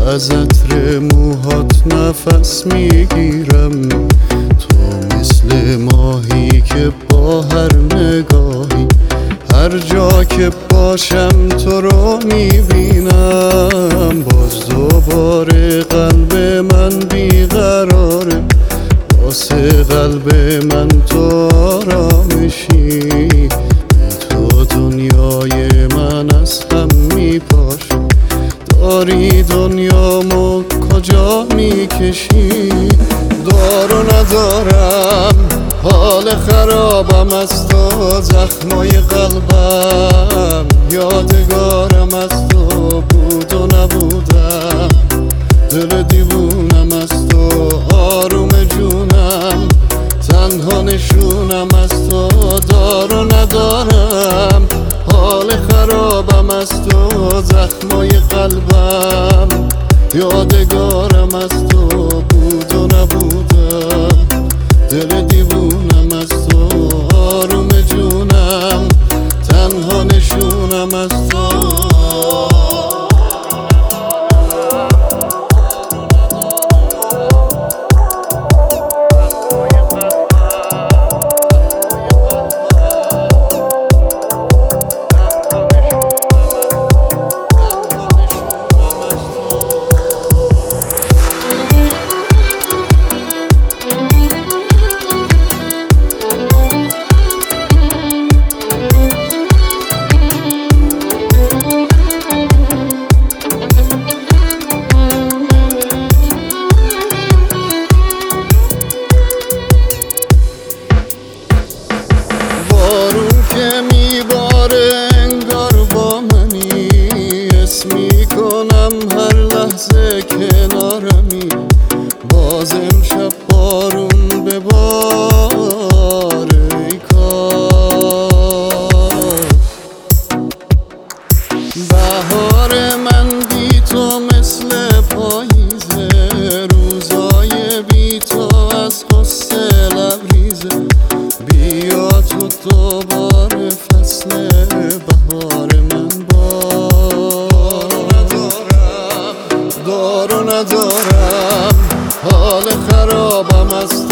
از عطر موهات نفس میگیرم، تو مثل ماهی که با هر نگاهی هر جا که باشم تو رو میبینم. باز دوباره قلب من بیقراره، واسه قلب من تو آرامشی، تو دنیای من از هم میپاشه، داری دنیامو کجا میکشی؟ دارو ندارم، حال خرابم از تو، زخمای قلبم یادگارم از تو بود و نبودم، دل دیوونم از تو، آروم جونم، تنها نشونم از تو. دارو ندارم، حال خرابم از تو، زخمای قلبم یادگارم از تو بود و نبودم، دل دیوونم از تو، آروم جونم، تنها نشونم از تو. میکنم هر لحظه کنارمی، باز امشب بارون بباره ای کاش. بهار من بی تو مثل پاییزه، روزای بی تو از غصه لبریزه، بیا تو دوباره فصل بهار من دارو ندارم، حال خرابم از